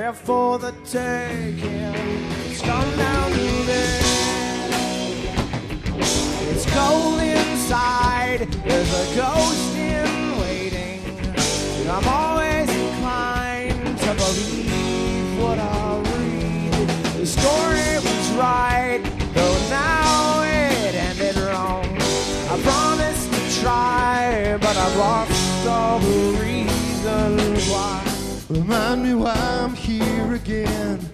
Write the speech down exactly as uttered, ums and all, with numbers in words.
there for the taking. It's gone down to there. It's cold inside, there's a ghost in waiting. I'm always inclined to believe what I read. The story was right, though now it ended wrong. I promised to try, but I've lost all the reasons why. Remind me why I'm here again.